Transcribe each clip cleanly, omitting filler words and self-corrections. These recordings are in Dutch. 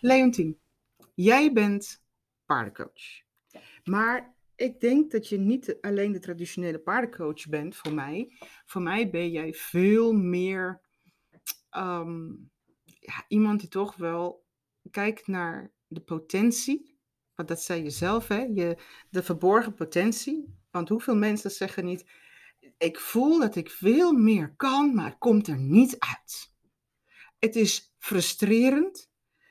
Leontien, jij bent paardencoach. Maar ik denk dat je niet alleen de traditionele paardencoach bent voor mij. Voor mij ben jij veel meer iemand die toch wel kijkt naar de potentie. Want dat zei je zelf, hè? De verborgen potentie. Want hoeveel mensen zeggen niet, ik voel dat ik veel meer kan, maar het komt er niet uit. Het is frustrerend.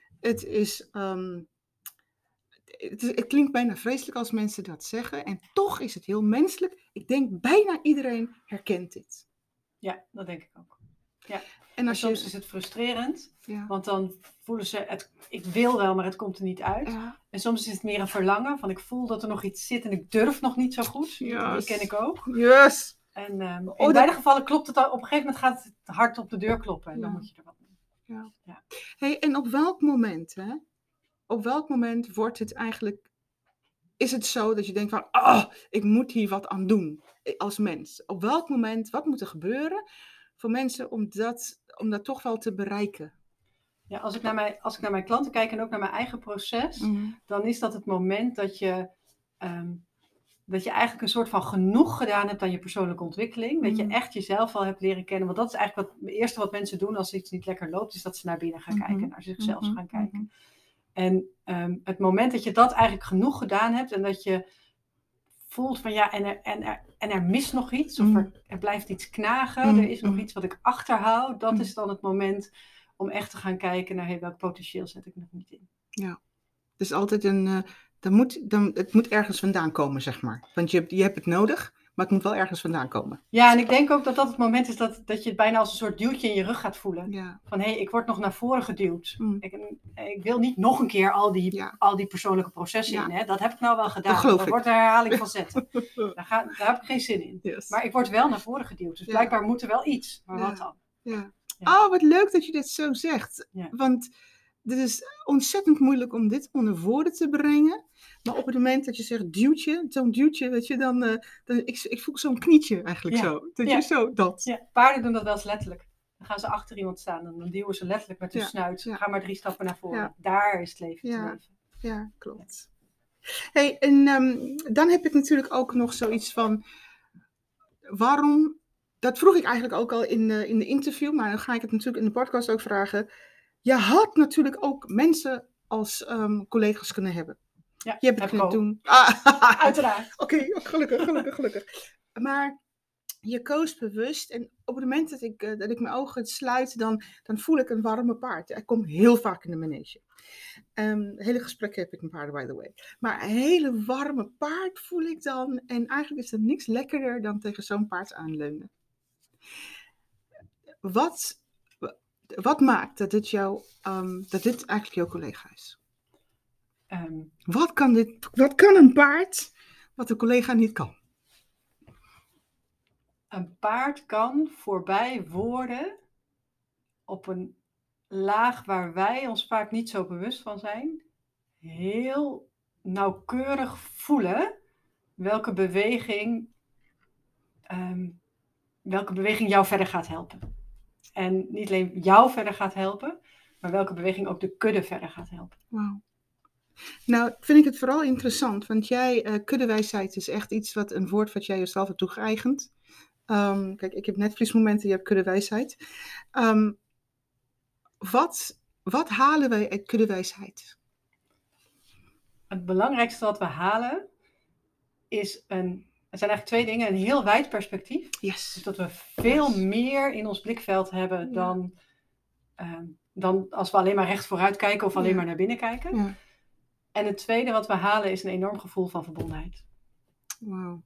Het klinkt bijna vreselijk als mensen dat zeggen. En toch is het heel menselijk. Ik denk bijna iedereen herkent dit. Ja, dat denk ik ook. Ja. En soms is het frustrerend. Ja. Want dan voelen ze, ik wil wel, maar het komt er niet uit. Ja. En soms is het meer een verlangen. Van ik voel dat er nog iets zit en ik durf nog niet zo goed. Yes. Die ken ik ook. Yes. En in beide gevallen klopt het al. Op een gegeven moment gaat het hard op de deur kloppen. En dan moet je er wat mee. Ja. Hey, en op welk moment, hè? Op welk moment wordt het eigenlijk... Is het zo dat je denkt van... ik moet hier wat aan doen als mens. Op welk moment, wat moet er gebeuren voor mensen om dat toch wel te bereiken? Ja, als ik naar mijn klanten kijk en ook naar mijn eigen proces... dan is dat het moment dat je eigenlijk een soort van genoeg gedaan hebt aan je persoonlijke ontwikkeling. Dat je echt jezelf al hebt leren kennen. Want dat is eigenlijk het eerste wat mensen doen als iets niet lekker loopt... is dat ze naar binnen gaan kijken, naar zichzelf gaan kijken. En het moment dat je dat eigenlijk genoeg gedaan hebt en dat je voelt van ja, en er mist nog iets, of er blijft iets knagen, er is nog iets wat ik achterhoud, dat is dan het moment om echt te gaan kijken naar welk potentieel zet ik nog niet in. Ja, dus altijd het moet ergens vandaan komen, zeg maar. Want je hebt het nodig, maar het moet wel ergens vandaan komen. Ja, en ik denk ook dat dat het moment is dat je het bijna als een soort duwtje in je rug gaat voelen. Ja. Van ik word nog naar voren geduwd. Ik wil niet nog een keer al die persoonlijke processen in. Hè? Dat heb ik nou wel gedaan. Dat wordt een herhaling van zetten. Daar heb ik geen zin in. Yes. Maar ik word wel naar voren geduwd. Dus blijkbaar moet er wel iets. Maar wat dan? Ja. Oh, wat leuk dat je dit zo zegt. Ja. Want het is ontzettend moeilijk om dit onder woorden te brengen. Maar op het moment dat je zegt duwtje, zo'n duwtje, weet je, dan ik voel zo'n knietje eigenlijk zo. Dat je zo dat. Ja, paarden doen dat wel eens letterlijk. Dan gaan ze achter iemand staan en dan duwen ze letterlijk met hun snuit. Ga maar 3 stappen naar voren. Ja. Daar is het leven te leven. Ja, klopt. Hey, en dan heb ik natuurlijk ook nog zoiets van, waarom, dat vroeg ik eigenlijk ook al in de interview, maar dan ga ik het natuurlijk in de podcast ook vragen. Je had natuurlijk ook mensen als collega's kunnen hebben. Ja, je hebt het kunnen doen. Uiteraard. Oké, gelukkig. Maar je koos bewust en op het moment dat ik mijn ogen sluit, dan voel ik een warme paard. Ik kom heel vaak in de manege. Hele gesprekken heb ik met paarden, by the way. Maar een hele warme paard voel ik dan. En eigenlijk is er niks lekkerder dan tegen zo'n paard aanleunen. Wat maakt dat dit eigenlijk jouw collega is? Wat kan een paard wat een collega niet kan? Een paard kan voorbij woorden op een laag waar wij ons vaak niet zo bewust van zijn, heel nauwkeurig voelen welke beweging jou verder gaat helpen. En niet alleen jou verder gaat helpen, maar welke beweging ook de kudde verder gaat helpen. Wauw. Nou, vind ik het vooral interessant, want kuddewijsheid is echt een woord wat jij jezelf hebt toegeëigend. Kijk, ik heb netvliesmomenten, je hebt kuddewijsheid. Wat halen wij uit kuddewijsheid? Het belangrijkste wat we halen is er zijn eigenlijk 2 dingen. Een heel wijd perspectief. Yes. Dus dat we veel meer in ons blikveld hebben dan als we alleen maar recht vooruit kijken of alleen maar naar binnen kijken. Ja. En het tweede wat we halen is een enorm gevoel van verbondenheid. Wauw.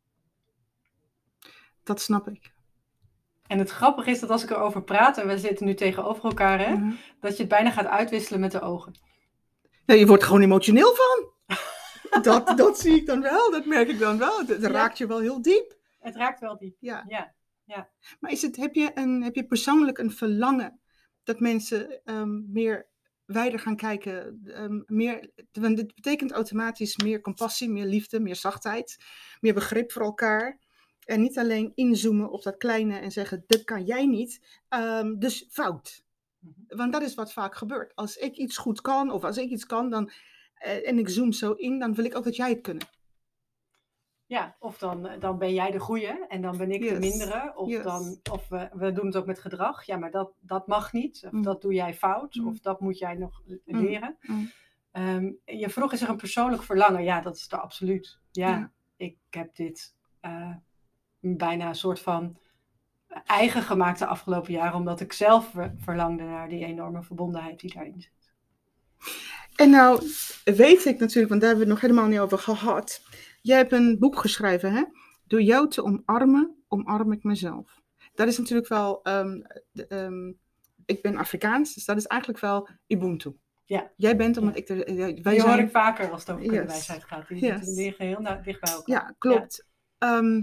Dat snap ik. En het grappige is dat als ik erover praat, en we zitten nu tegenover elkaar, hè, dat je het bijna gaat uitwisselen met de ogen. Ja, je wordt gewoon emotioneel van. Dat zie ik dan wel, dat merk ik dan wel. Het raakt je wel heel diep. Het raakt wel diep, ja. Maar heb je persoonlijk een verlangen dat mensen meer wijder gaan kijken? Want dit betekent automatisch meer compassie, meer liefde, meer zachtheid, meer begrip voor elkaar. En niet alleen inzoomen op dat kleine en zeggen, dat kan jij niet, dus fout. Want dat is wat vaak gebeurt. Als ik iets goed kan, of als ik iets kan, dan, en ik zoom zo in, dan wil ik ook dat jij het kunt. Ja, of dan ben jij de goeie en dan ben ik de mindere. Of we doen het ook met gedrag. Ja, maar dat mag niet. Of dat doe jij fout. Of dat moet jij nog leren. Je vroeg, is er een persoonlijk verlangen? Ja, dat is er absoluut. Ja. Ik heb dit bijna een soort van eigen gemaakt de afgelopen jaren. Omdat ik zelf verlangde naar die enorme verbondenheid die daarin zit. En nou weet ik natuurlijk, want daar hebben we het nog helemaal niet over gehad. Jij hebt een boek geschreven, hè? Door jou te omarmen, omarm ik mezelf. Dat is natuurlijk wel, ik ben Afrikaans, dus dat is eigenlijk wel Ubuntu. Ja. Jij bent, omdat ik die hoor ik vaker als het over kundewijsheid gaat. Die liggen heel dicht bij elkaar. Ja, klopt. Ja.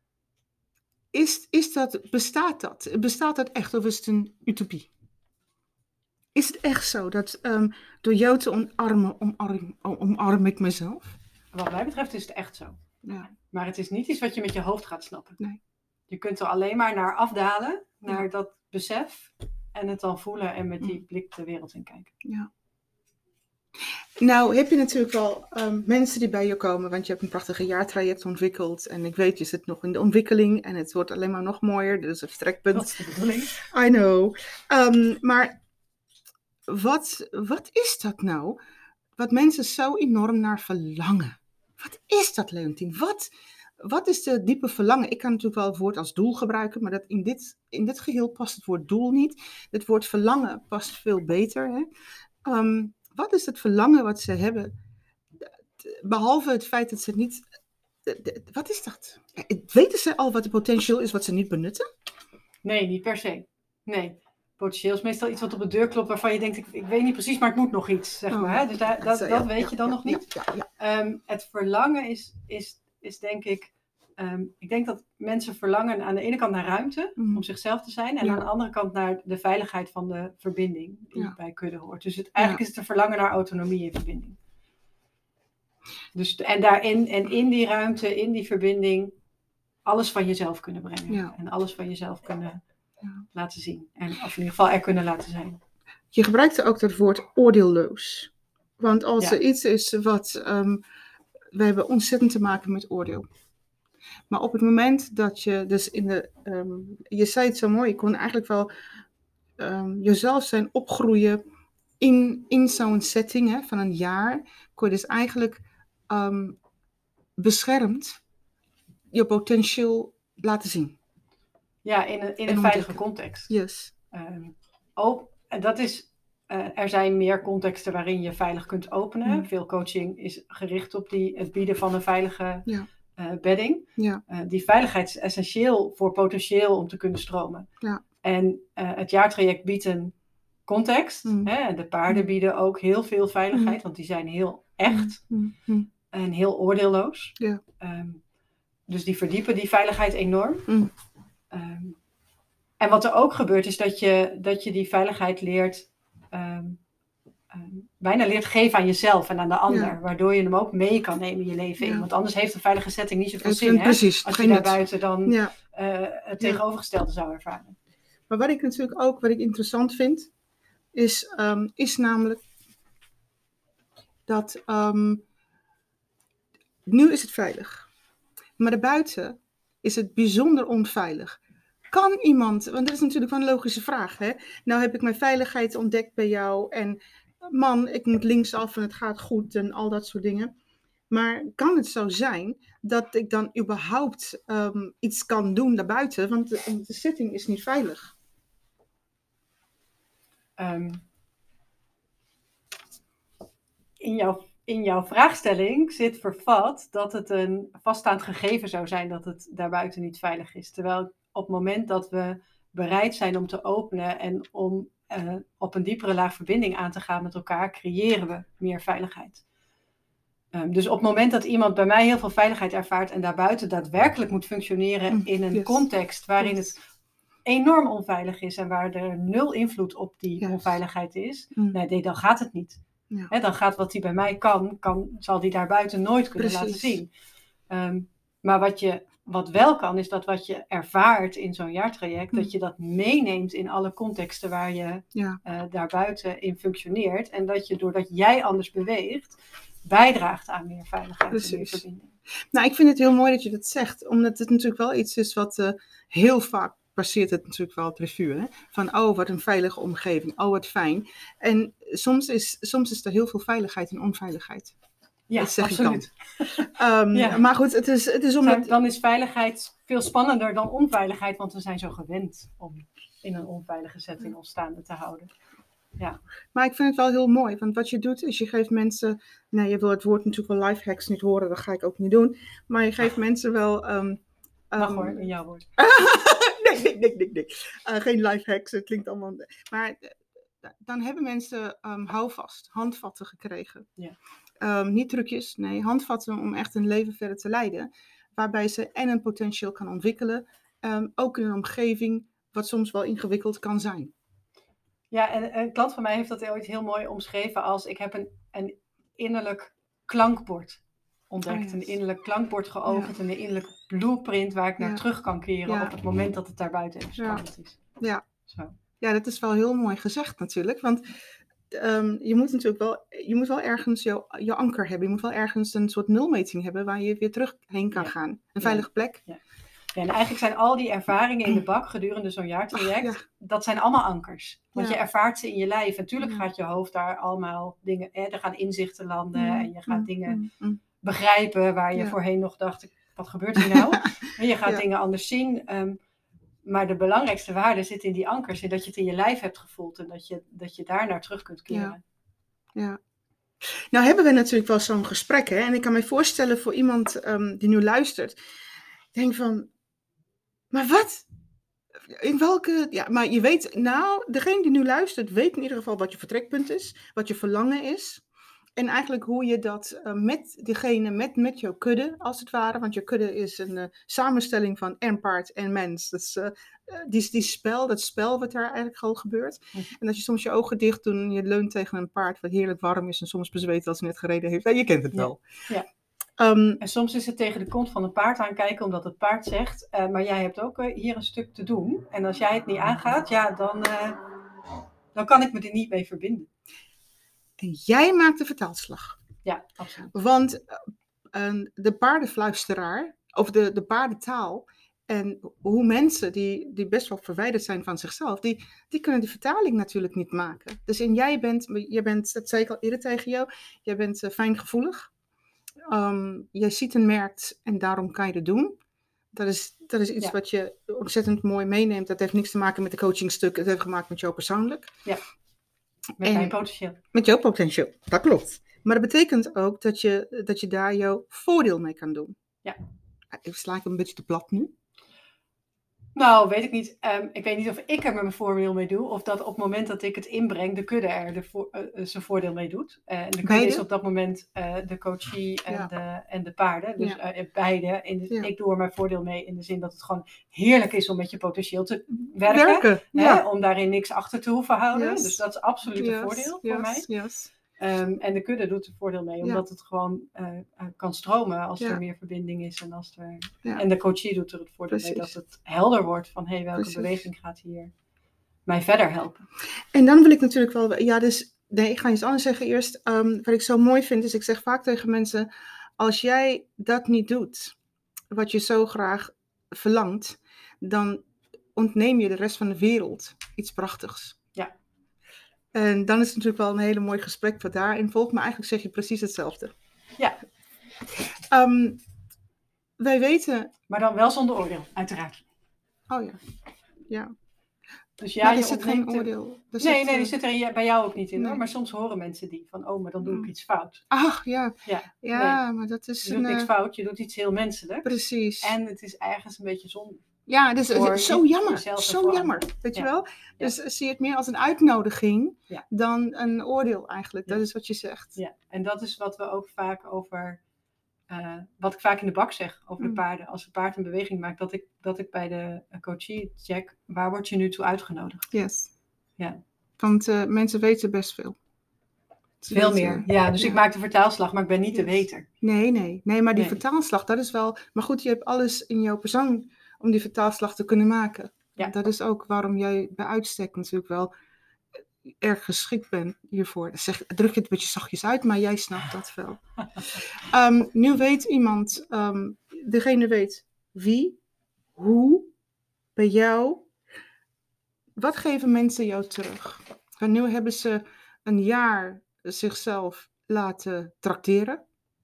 Bestaat dat? Bestaat dat echt of is het een utopie? Is het echt zo dat door jou te omarmen, omarm ik mezelf? Wat mij betreft is het echt zo. Ja. Maar het is niet iets wat je met je hoofd gaat snappen. Nee. Je kunt er alleen maar naar afdalen, naar dat besef en het dan voelen en met die blik de wereld in kijken. Ja. Nou heb je natuurlijk wel mensen die bij je komen, want je hebt een prachtige jaartraject ontwikkeld en ik weet, je zit nog in de ontwikkeling en het wordt alleen maar nog mooier, dus een vertrekpunt. Dat is de bedoeling. I know. Maar wat is dat nou, wat mensen zo enorm naar verlangen? Wat is dat, Leontien? Wat is de diepe verlangen? Ik kan natuurlijk wel het woord als doel gebruiken, maar dat in dit geheel past het woord doel niet. Het woord verlangen past veel beter. Hè? Wat is het verlangen wat ze hebben? Behalve het feit dat ze niet... Wat is dat? Weten ze al wat de potentieel is wat ze niet benutten? Nee, niet per se. Nee. Potentieel is meestal iets wat op de deur klopt waarvan je denkt, ik weet niet precies, maar ik moet nog iets. Zeg maar, hè? Dus dat weet je dan nog niet. Ja. Het verlangen is denk ik... ik denk dat mensen verlangen aan de ene kant naar ruimte om zichzelf te zijn. En aan de andere kant naar de veiligheid van de verbinding die bij kudde hoort. Dus eigenlijk is het een verlangen naar autonomie en verbinding. Dus, en daarin en in die ruimte, in die verbinding, alles van jezelf kunnen brengen. Ja. En alles van jezelf kunnen laten zien. Of in ieder geval er kunnen laten zijn. Je gebruikte ook dat woord oordeelloos. Want als er iets is wat... we hebben ontzettend te maken met oordeel. Maar op het moment dat je dus je zei het zo mooi, je kon eigenlijk wel jezelf zijn opgroeien in zo'n setting hè, van een jaar. Kon je dus eigenlijk beschermd je potentieel laten zien. Ja, in een veilige context. Yes. Dat is, er zijn meer contexten waarin je veilig kunt openen. Veel coaching is gericht op het bieden van een veilige bedding. Ja. Die veiligheid is essentieel voor potentieel om te kunnen stromen. Ja. En het jaartraject biedt een context. Hè? De paarden bieden ook heel veel veiligheid, want die zijn heel echt en heel oordeelloos. Ja. Dus die verdiepen die veiligheid enorm. En wat er ook gebeurt is dat je die veiligheid leert, bijna leert geven aan jezelf en aan de ander. Waardoor je hem ook mee kan nemen in je leven in. Want anders heeft een veilige setting niet zoveel zin. Precies, als je daar buiten dan het tegenovergestelde zou ervaren. Maar wat ik natuurlijk ook wat ik interessant vind, is namelijk dat nu is het veilig. Maar daarbuiten is het bijzonder onveilig. Kan iemand, want dat is natuurlijk wel een logische vraag. Hè? Nou heb ik mijn veiligheid ontdekt bij jou en man, ik moet linksaf en het gaat goed en al dat soort dingen. Maar kan het zo zijn dat ik dan überhaupt iets kan doen daarbuiten, want de setting is niet veilig? In jouw vraagstelling zit vervat dat het een vaststaand gegeven zou zijn dat het daarbuiten niet veilig is. Terwijl op het moment dat we bereid zijn om te openen en om op een diepere laag verbinding aan te gaan met elkaar, creëren we meer veiligheid. Dus op het moment dat iemand bij mij heel veel veiligheid ervaart en daarbuiten daadwerkelijk moet functioneren in een context waarin het enorm onveilig is en waar er 0 invloed op die onveiligheid is, nee, dan gaat het niet. Ja. He, dan gaat wat hij bij mij zal die daarbuiten nooit kunnen laten zien. Maar wat je wat wel kan, is dat wat je ervaart in zo'n jaartraject, dat je dat meeneemt in alle contexten waar je daarbuiten in functioneert. En dat je, doordat jij anders beweegt, bijdraagt aan meer veiligheid en meer verbinding. Nou, ik vind het heel mooi dat je dat zegt. Omdat het natuurlijk wel iets is wat heel vaak passeert het natuurlijk wel het revue. Hè? Van, oh, wat een veilige omgeving. Oh, wat fijn. En soms is er heel veel veiligheid en onveiligheid. Ja, dat zeg absoluut. Ik dan. Maar goed, het is omdat... Dan is veiligheid veel spannender dan onveiligheid. Want we zijn zo gewend om in een onveilige setting ons staande te houden. Ja. Maar ik vind het wel heel mooi. Want wat je doet is je geeft mensen... Nou, je wil het woord natuurlijk wel life hacks niet horen. Dat ga ik ook niet doen. Maar je geeft mensen wel... Mag hoor, in jouw woord. Nee. Geen life hacks. Het klinkt allemaal... Maar dan hebben mensen houvast, handvatten gekregen. Ja. Niet trucjes, nee, handvatten om echt een leven verder te leiden. Waarbij ze en een potentieel kan ontwikkelen. Ook in een omgeving wat soms wel ingewikkeld kan zijn. Ja, en een klant van mij heeft dat ooit heel mooi omschreven als... Ik heb een innerlijk klankbord ontdekt. Een innerlijk klankbord geopend. En een innerlijk blueprint waar ik naar terug kan keren op het moment dat het daar buiten even spannend is. Ja. Zo. Ja, dat is wel heel mooi gezegd natuurlijk. Want je moet natuurlijk wel ergens je anker hebben. Je moet wel ergens een soort nulmeting hebben waar je weer terug heen kan gaan. Een veilige plek. Ja. Ja, en eigenlijk zijn al die ervaringen in de bak gedurende zo'n jaartraject, dat zijn allemaal ankers. Want je ervaart ze in je lijf. En natuurlijk gaat je hoofd daar allemaal dingen, er gaan inzichten landen en je gaat dingen begrijpen waar je voorheen nog dacht, wat gebeurt hier nou? En je gaat dingen anders zien. Maar de belangrijkste waarde zit in die ankers, in dat je het in je lijf hebt gevoeld en dat je daar naar terug kunt keren. Ja. Nou hebben we natuurlijk wel zo'n gesprek, hè? En ik kan me voorstellen voor iemand die nu luistert, denk van, maar wat? In welke... Ja, maar je weet, degene die nu luistert, weet in ieder geval wat je vertrekpunt is, wat je verlangen is. En eigenlijk hoe je dat met jouw kudde, als het ware. Want je kudde is een samenstelling van en paard en mens. Dat spel wat daar eigenlijk al gebeurt. En dat je soms je ogen dicht doet en je leunt tegen een paard wat heerlijk warm is en soms bezweet als hij net gereden heeft. Ja, je kent het wel. Ja. En soms is het tegen de kont van een paard aankijken, omdat het paard zegt, maar jij hebt ook hier een stuk te doen. En als jij het niet aangaat, dan kan ik me er niet mee verbinden. En jij maakt de vertaalslag. Ja, absoluut. Want de paardenfluisteraar, of de paardentaal, en hoe mensen die best wel verwijderd zijn van zichzelf, die kunnen die vertaling natuurlijk niet maken. Dus jij bent, dat zei ik al eerder tegen jou, jij bent fijngevoelig. Je ziet en merkt en daarom kan je het doen. Dat is iets wat je ontzettend mooi meeneemt. Dat heeft niks te maken met de coachingstuk. Het heeft gemaakt met jou persoonlijk. Ja, met mijn potentieel. Met jouw potentieel, dat klopt. Maar dat betekent ook dat je daar jouw voordeel mee kan doen. Ja. Sla ik een beetje te plat nu? Nou, weet ik niet. Ik weet niet of ik er mijn voordeel mee doe. Of dat op het moment dat ik het inbreng, de kudde er zijn voordeel mee doet. En de kudde is op dat moment de coachie en de paarden. Dus beide. Ik doe er mijn voordeel mee in de zin dat het gewoon heerlijk is om met je potentieel te werken. Om daarin niks achter te hoeven houden. Yes. Dus dat is absoluut een voordeel voor mij. Yes. En de kudde doet er voordeel mee, omdat het gewoon kan stromen als er meer verbinding is. En de coachie doet er het voordeel mee dat het helder wordt van welke beweging gaat hier mij verder helpen. En dan wil ik natuurlijk wel, ik ga iets anders zeggen eerst. Wat ik zo mooi vind is, ik zeg vaak tegen mensen, als jij dat niet doet, wat je zo graag verlangt, dan ontneem je de rest van de wereld iets prachtigs. Ja. En dan is het natuurlijk wel een hele mooi gesprek wat daarin volgt, maar eigenlijk zeg je precies hetzelfde. Ja. Wij weten... Maar dan wel zonder oordeel, uiteraard. Oh ja, ja. Dus maar er zit geen oordeel. Nee, die zit er bij jou ook niet in. Nee. Maar soms horen mensen die van, maar dan doe ik iets fout. Ach, ja. Ja, maar dat is... Je doet niks fout, je doet iets heel menselijks. Precies. En het is ergens een beetje zonde. Ja, dus het is zo jammer. Zo jammer, weet je wel? Dus zie je het meer als een uitnodiging dan een oordeel eigenlijk. Dat is wat je zegt. Ja, en dat is wat we ook vaak over... wat ik vaak in de bak zeg over de paarden. Als een paard een beweging maakt, dat ik bij de coachie check, waar word je nu toe uitgenodigd? Yes. Ja. Want mensen weten best veel. Veel meer, ja. Dus ik maak de vertaalslag, maar ik ben niet de weter. Nee, maar die vertaalslag, dat is wel... Maar goed, je hebt alles in jouw persoon om die vertaalslag te kunnen maken. Ja. Dat is ook waarom jij bij uitstek natuurlijk wel erg geschikt bent hiervoor. Druk je het een beetje zachtjes uit, maar jij snapt dat wel. Nu weet iemand, degene weet wie, hoe, bij jou. Wat geven mensen jou terug? En nu hebben ze een jaar zichzelf laten trakteren.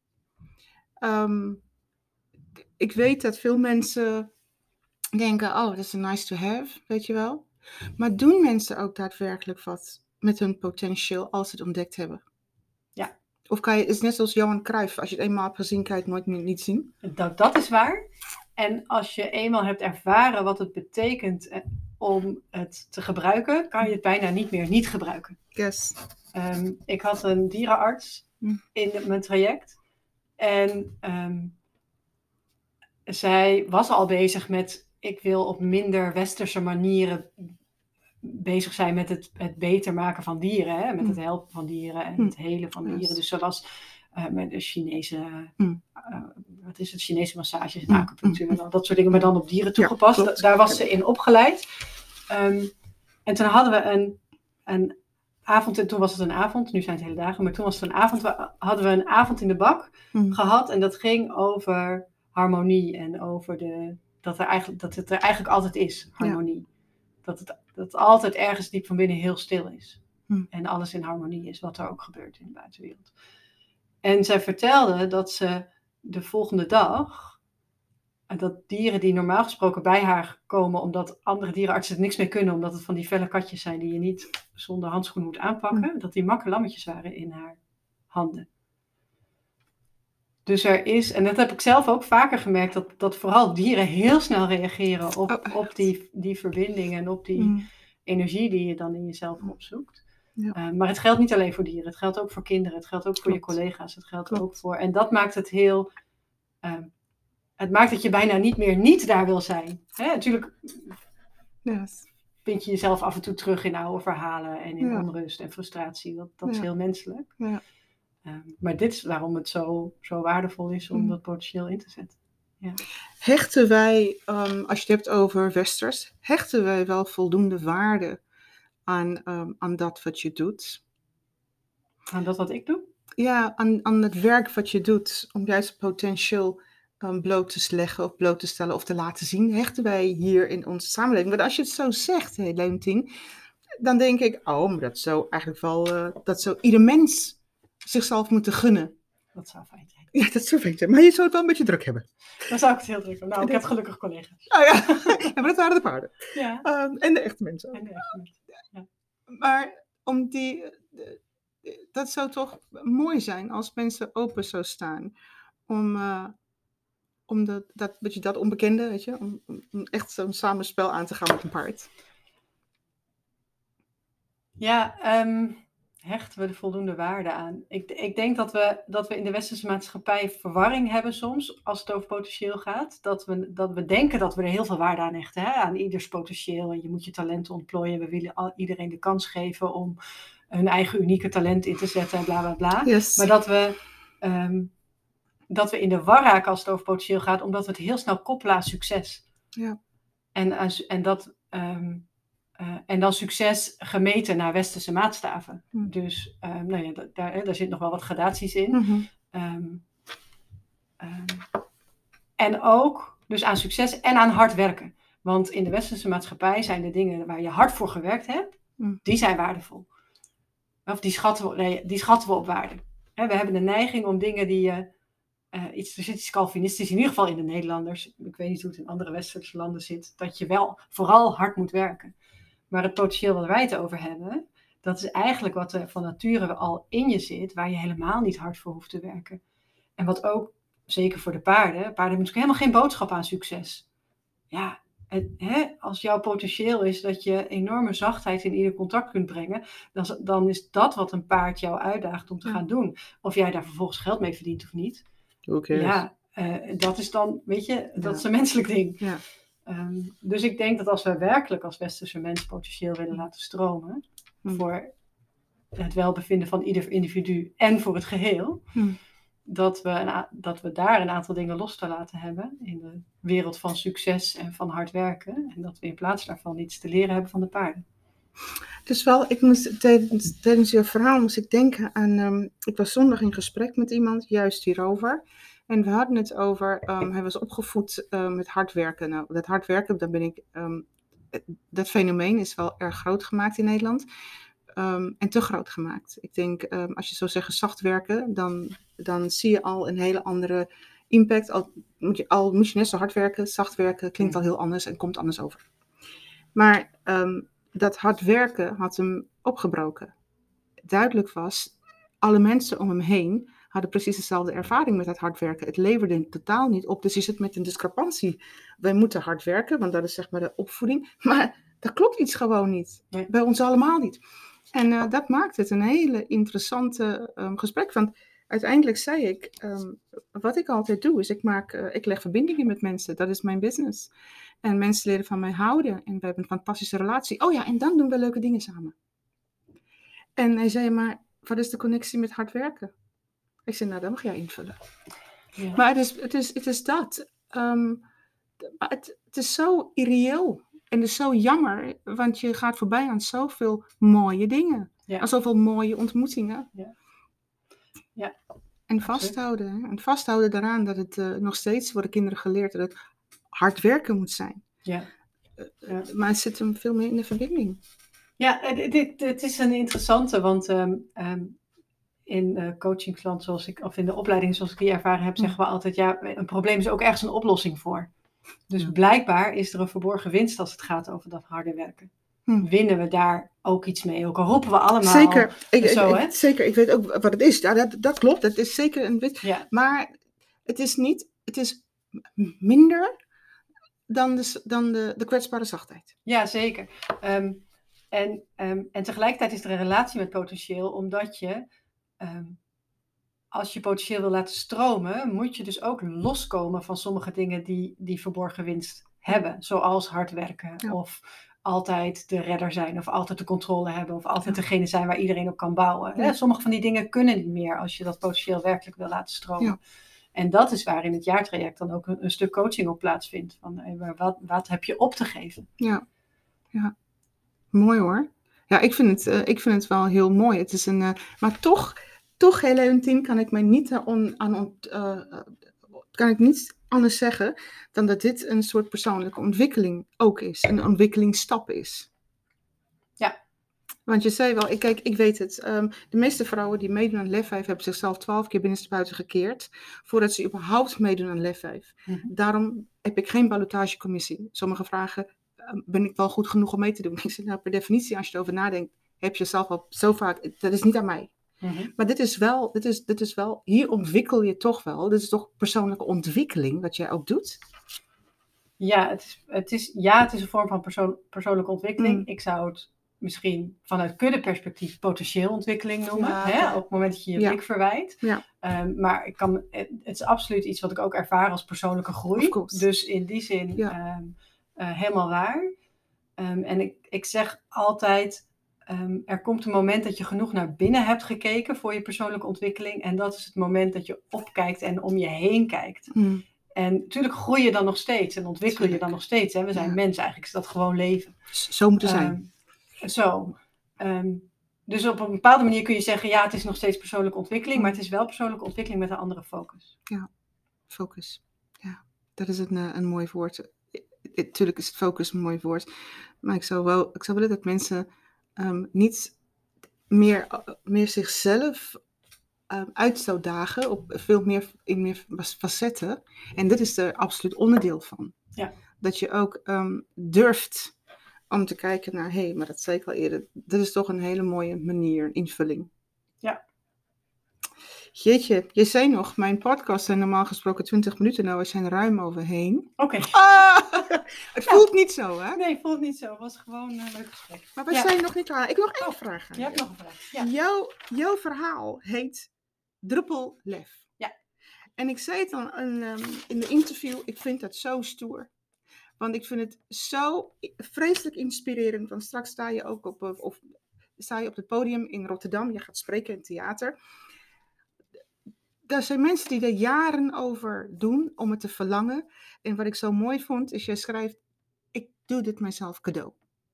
Ik weet dat veel mensen denken, oh, dat is nice to have, weet je wel. Maar doen mensen ook daadwerkelijk wat met hun potentieel als ze het ontdekt hebben? Ja. Of kan je, het is net zoals Johan Cruijff, als je het eenmaal hebt gezien, kan je het nooit meer niet zien? Dat is waar. En als je eenmaal hebt ervaren wat het betekent om het te gebruiken, kan je het bijna niet meer niet gebruiken. Yes. Ik had een dierenarts in mijn traject. En zij was al bezig met, ik wil op minder westerse manieren bezig zijn met het beter maken van dieren. Hè? Met het helpen van dieren en het helen van dieren. Dus ze was met de Chinese, Chinese massages en acupunctuur en al dat soort dingen, maar dan op dieren toegepast. Ja, daar was ze in opgeleid. En toen hadden we een avond, en toen was het een avond, nu zijn het hele dagen, maar toen was het een avond, hadden we een avond in de bak gehad en dat ging over harmonie en over dat het er eigenlijk altijd is, harmonie. Ja. Dat het altijd ergens diep van binnen heel stil is. En alles in harmonie is, wat er ook gebeurt in de buitenwereld. En zij vertelde dat ze de volgende dag, dat dieren die normaal gesproken bij haar komen, omdat andere dierenartsen er niks mee kunnen, omdat het van die felle katjes zijn die je niet zonder handschoen moet aanpakken, dat die makke lammetjes waren in haar handen. Dus er is, en dat heb ik zelf ook vaker gemerkt, dat vooral dieren heel snel reageren op die verbinding en op die energie die je dan in jezelf opzoekt. Ja. Maar het geldt niet alleen voor dieren, het geldt ook voor kinderen, het geldt ook voor je collega's, het geldt ook voor... En dat maakt het heel... het maakt dat je bijna niet meer niet daar wil zijn. Hè? Natuurlijk vind je jezelf af en toe terug in oude verhalen en in onrust en frustratie. Dat is heel menselijk. Ja. Maar dit is waarom het zo waardevol is om dat potentieel in te zetten. Ja. Hechten wij, als je het hebt over westers, hechten wij wel voldoende waarde aan dat wat je doet? Aan dat wat ik doe? Ja, aan het werk wat je doet om juist het potentieel bloot te leggen of bloot te stellen of te laten zien. Hechten wij hier in onze samenleving? Want als je het zo zegt, Leontien, dan denk ik, maar dat zou eigenlijk wel, dat zou ieder mens zichzelf moeten gunnen. Dat zou fijn zijn. Ja, dat zou fijn zijn. Maar je zou het wel een beetje druk hebben. Dan zou ik het heel druk hebben. Nou, ik heb gelukkig collega's. Oh ja, maar dat waren de paarden. Ja. En de echte mensen. En de echte mensen, ja. Maar dat zou toch mooi zijn als mensen open zou staan om dat onbekende, weet je, om echt zo'n samenspel aan te gaan met een paard. Ja, hechten we er voldoende waarde aan? Ik denk dat we in de westerse maatschappij verwarring hebben soms, als het over potentieel gaat. Dat we denken dat we er heel veel waarde aan hechten, hè? Aan ieders potentieel. En je moet je talenten ontplooien. We willen iedereen de kans geven om hun eigen unieke talent in te zetten en bla bla bla. Yes. Maar dat we in de war raken als het over potentieel gaat, omdat we het heel snel koppelen aan succes. Ja. En dan succes gemeten naar westerse maatstaven. Dus daar zit nog wel wat gradaties in. En ook dus aan succes en aan hard werken. Want in de westerse maatschappij zijn de dingen waar je hard voor gewerkt hebt, die zijn waardevol. Of die schatten we op waarde. We hebben de neiging om dingen die je... er zit iets Calvinistisch, in ieder geval in de Nederlanders. Ik weet niet hoe het in andere westerse landen zit. Dat je wel vooral hard moet werken. Maar het potentieel wat wij het over hebben, dat is eigenlijk wat er van nature al in je zit, waar je helemaal niet hard voor hoeft te werken. En wat ook, zeker voor de paarden hebben natuurlijk helemaal geen boodschap aan succes. Ja, als jouw potentieel is dat je enorme zachtheid in ieder contact kunt brengen, dan is dat wat een paard jou uitdaagt om te gaan doen. Of jij daar vervolgens geld mee verdient of niet. Ja, dat is dan, weet je, dat is een menselijk ding. Ja. Dus ik denk dat als we werkelijk als westerse mens potentieel willen laten stromen, voor het welbevinden van ieder individu en voor het geheel, dat we daar een aantal dingen los te laten hebben in de wereld van succes en van hard werken. En dat we in plaats daarvan iets te leren hebben van de paarden. Dus wel, ik moest tijdens je verhaal moest ik denken aan, ik was zondag in gesprek met iemand juist hierover. En we hadden het over, hij was opgevoed met hard werken. Nou, dat hard werken, dat fenomeen is wel erg groot gemaakt in Nederland. En te groot gemaakt. Ik denk, als je zou zeggen zacht werken, dan zie je al een hele andere impact. Al moet je net zo hard werken, zacht werken klinkt al heel anders en komt anders over. Maar dat hard werken had hem opgebroken. Duidelijk was, alle mensen om hem heen hadden precies dezelfde ervaring met het hard werken. Het leverde totaal niet op, dus je zit met een discrepantie. Wij moeten hard werken, want dat is zeg maar de opvoeding. Maar dat klopt iets gewoon niet. Nee. Bij ons allemaal niet. En dat maakt het een hele interessante gesprek. Want uiteindelijk zei ik, wat ik altijd doe, is ik leg verbindingen met mensen. Dat is mijn business. En mensen leren van mij houden. En we hebben een fantastische relatie. Oh ja, en dan doen we leuke dingen samen. En hij zei, maar wat is de connectie met hard werken? Ik zei, nou, dat mag jij invullen. Ja. Maar het is dat. Het is zo irreëel. En het is zo jammer, want je gaat voorbij aan zoveel mooie dingen. Ja. Aan zoveel mooie ontmoetingen. Ja. Ja. En vasthouden. En vasthouden daaraan dat het nog steeds worden kinderen geleerd dat het hard werken moet zijn. Ja. Ja. Maar het zit hem veel meer in de verbinding. Ja, het is een interessante, want in coachingsland of in de opleiding zoals ik die ervaren heb, zeggen we altijd, ja, een probleem is ook ergens een oplossing voor. Dus blijkbaar is er een verborgen winst als het gaat over dat harde werken. Winnen we daar ook iets mee? Ook al roepen we allemaal zeker. Zeker, ik weet ook wat het is. Ja, dat klopt, dat is zeker een winst. Ja. Maar het is minder dan de kwetsbare zachtheid. Ja, zeker. En tegelijkertijd is er een relatie met potentieel, omdat je, als je potentieel wil laten stromen, moet je dus ook loskomen van sommige dingen die verborgen winst hebben. Zoals hard werken, of altijd de redder zijn, of altijd de controle hebben, of altijd degene zijn waar iedereen op kan bouwen. Ja. Sommige van die dingen kunnen niet meer als je dat potentieel werkelijk wil laten stromen. Ja. En dat is waar in het jaartraject dan ook een stuk coaching op plaatsvindt. Van, wat heb je op te geven? Ja. Mooi hoor. Ja, ik vind het wel heel mooi. Het is maar toch Leontien, kan ik mij niet kan ik niet anders zeggen dan dat dit een soort persoonlijke ontwikkeling ook is. Een ontwikkelingsstap is. Ja. Want je zei wel, ik weet het. De meeste vrouwen die meedoen aan LEF 5 hebben zichzelf 12 keer binnenstebuiten gekeerd voordat ze überhaupt meedoen aan LEF 5. Mm-hmm. Daarom heb ik geen ballotagecommissie. Sommige vragen, ben ik wel goed genoeg om mee te doen? Ik zeg, nou, per definitie, als je erover nadenkt, heb je zelf al zo vaak, dat is niet aan mij. Mm-hmm. Maar dit is wel, hier ontwikkel je toch wel. Dit is toch persoonlijke ontwikkeling, wat jij ook doet? Ja, het is een vorm van persoonlijke ontwikkeling. Ik zou het misschien vanuit kuddeperspectief potentieel ontwikkeling noemen. Ja, op het moment dat je je blik verwijt. Ja. Maar het is absoluut iets wat ik ook ervaar als persoonlijke groei. Dus in die zin helemaal waar. En ik zeg altijd, er komt een moment dat je genoeg naar binnen hebt gekeken voor je persoonlijke ontwikkeling. En dat is het moment dat je opkijkt en om je heen kijkt. En natuurlijk groei je dan nog steeds en ontwikkel je dan nog steeds. Hè? We zijn mensen, eigenlijk is dat gewoon leven. Zo moet het zijn. Dus op een bepaalde manier kun je zeggen, ja, het is nog steeds persoonlijke ontwikkeling, maar het is wel persoonlijke ontwikkeling met een andere focus. Ja, focus. Ja, dat is een mooi woord. Natuurlijk is het focus een mooi woord. Maar ik zou willen dat mensen niet meer zichzelf uit zou dagen op in meer facetten. En dit is er absoluut onderdeel van. Ja. Dat je ook durft om te kijken naar, maar dat zei ik al eerder, dit is toch een hele mooie manier, invulling. Ja. Jeetje, je zei nog, mijn podcast zijn normaal gesproken 20 minuten, nou we zijn ruim overheen. Oké. Het voelt niet zo, hè? Nee, het voelt niet zo. Het was gewoon een leuk gesprek. Maar we zijn nog niet klaar. Ik wil nog één vraag aan je. Hebt nog een vraag. Ja. Jouw verhaal heet Druppel Lef. Ja. En ik zei het dan in de interview, ik vind dat zo stoer. Want ik vind het zo vreselijk inspirerend. Want straks sta je ook op, of sta je op het podium in Rotterdam, je gaat spreken in theater. Er zijn mensen die er jaren over doen om het te verlangen. En wat ik zo mooi vond, is jij schrijft, ik doe dit mijzelf cadeau.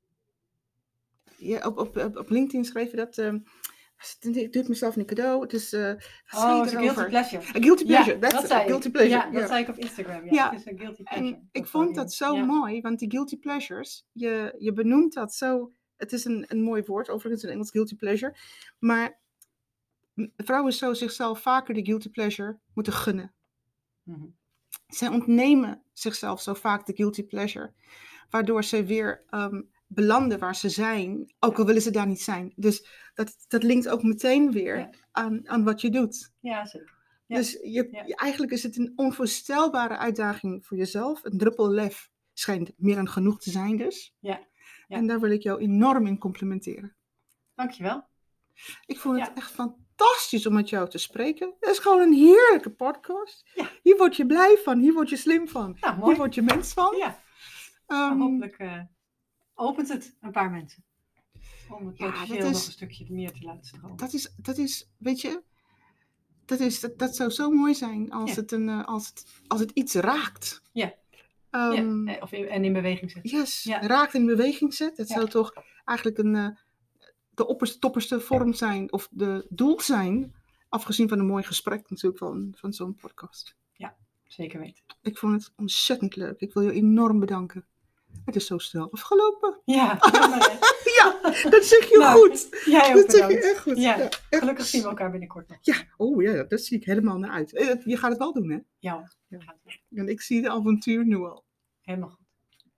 Op LinkedIn schreef je dat, ik doe het mezelf niet cadeau. Het is, het is een guilty pleasure. A guilty pleasure, ja, dat zei guilty pleasure. Ja, dat zei ik op Instagram. Ja, het is een guilty pleasure. En ik vond dat zo mooi, want die guilty pleasures, je benoemt dat zo, het is een mooi woord, overigens in Engels guilty pleasure, maar vrouwen zo zichzelf vaker de guilty pleasure moeten gunnen. Mm-hmm. Zij ontnemen zichzelf zo vaak de guilty pleasure, waardoor ze weer belanden waar ze zijn, ook al willen ze daar niet zijn. Dus dat linkt ook meteen weer aan wat je doet. Ja, zeker. Ja. Dus eigenlijk is het een onvoorstelbare uitdaging voor jezelf. Een druppel lef schijnt meer dan genoeg te zijn dus. Ja. En daar wil ik jou enorm in complimenteren. Dankjewel. Ik vond het echt fantastisch om met jou te spreken. Het is gewoon een heerlijke podcast. Ja. Hier word je blij van, hier word je slim van, hier word je mens van. Ja. Hopelijk opent het een paar mensen. Om het potentieel nog een stukje meer te laten stromen. Dat is, weet je, dat zou zo mooi zijn als het iets raakt. Ja. En in beweging zet. Yes, raakt in beweging zet. Het zou toch eigenlijk de topperste vorm zijn, of de doel zijn, afgezien van een mooi gesprek natuurlijk van zo'n podcast. Ja, zeker weten. Ik vond het ontzettend leuk. Ik wil je enorm bedanken. Het is zo snel afgelopen. Ja, ja, dat zeg je goed. Jij ook dat zeg bedankt. je echt goed. Ja, gelukkig zien we elkaar binnenkort nog. Ja, dat zie ik helemaal naar uit. Je gaat het wel doen, hè? Ja. En ik zie de avontuur nu al. Helemaal goed.